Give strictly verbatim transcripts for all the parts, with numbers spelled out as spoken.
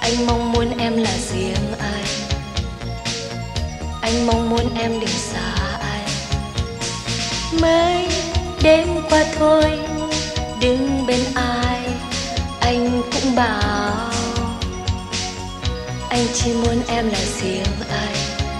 Anh mong muốn em là riêng anh, anh mong muốn em đừng xa anh. Mới đêm qua thôi, đứng bên ai anh cũng bảo anh chỉ muốn em là riêng anh,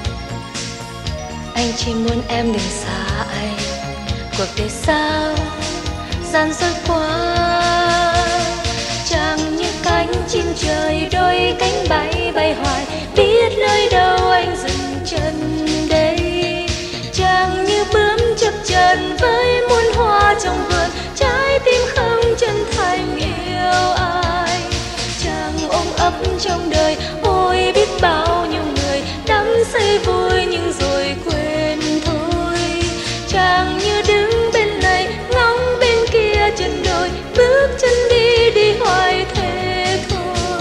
anh chỉ muốn em đừng xa anh. Cuộc đời sao gian dối quá, chẳng như cánh chim trời đôi cánh bay bay hoài, biết nơi đâu anh dừng chân đây. Chẳng như bướm chập chờn với muôn hoa trong vườn, trái tim không chân thành yêu ai. Chẳng ôm ấp trong đời ôi biết bao nhiêu người đắm say vui nhưng rồi quên thôi. Chẳng như đứng bên này ngóng bên kia chân đồi, bước chân đi đi hoài thế thôi.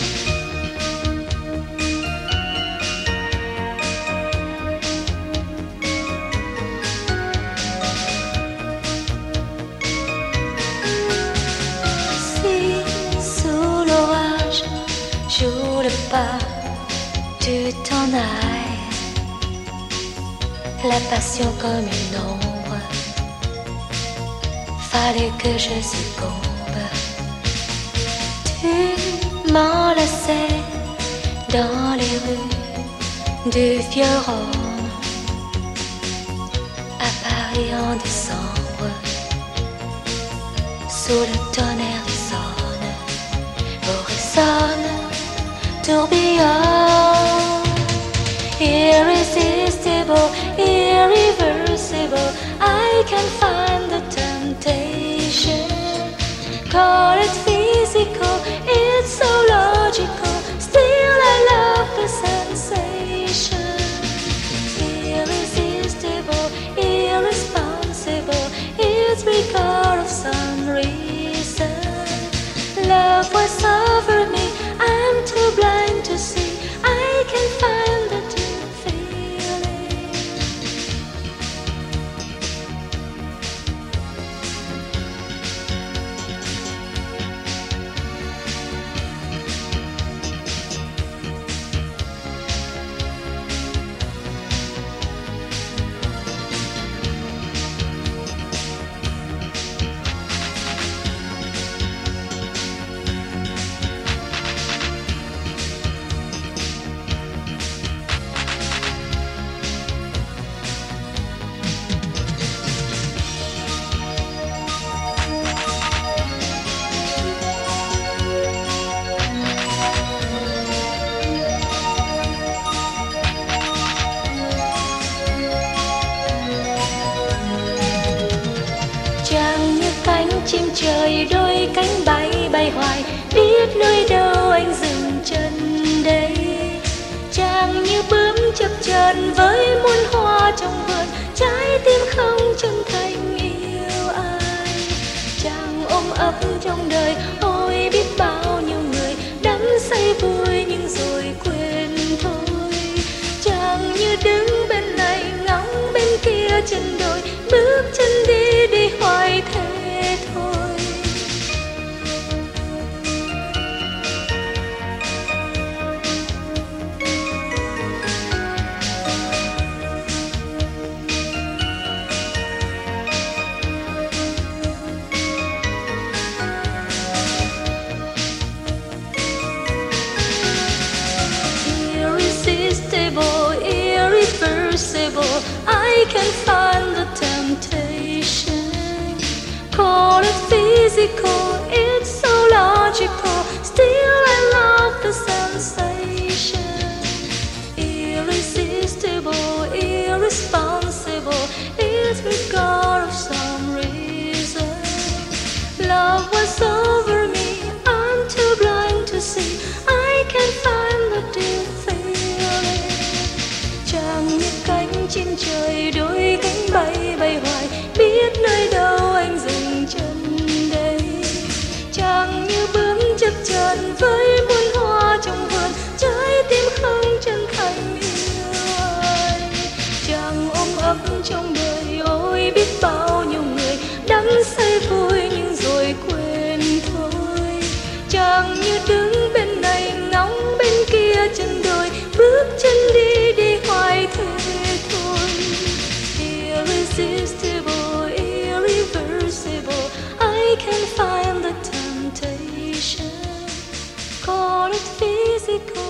Si sous l'orage joue le pas, tu t'en ailles, la passion comme une ombre, fallait que je succombe. Tu m'enlaçais dans les rues du vieux Rhône, à Paris en décembre, sous le tonnerre des Saônes, vos résonne, tourbillon, irrésistible, irreversible. I can find the temptation. Call it physical, it's so logical. Still I love the sensation. Irresistible, irresponsible. It's because of some reason. Love was over me, I'm too blind to see. I can find the two feeling. Chim trời đôi cánh bay bay hoài, biết nơi đâu anh dừng chân đây. Chẳng như bướm chập chờn với muôn hoa trong vườn, trái tim không chân thành yêu ai. Chẳng ôm ấp trong đời ôi biết bao nhiêu người đắm say vui nhưng rồi quên thôi. Chẳng như đứng bên này ngóng bên kia chân đồi, bước chân đi đi hoài thế thôi. Irresistible, irreversible. I can find the temptation. Call it physical, it's so logical. Still I love the sensation. Irresistible, irresponsible. It's because of some reason. Love was over me, I'm too blind to see. I can find the deep feeling. Chẳng như cánh chim trời đôi cánh bay bay hoài, biết nơi đâu anh dừng chân đây. physical.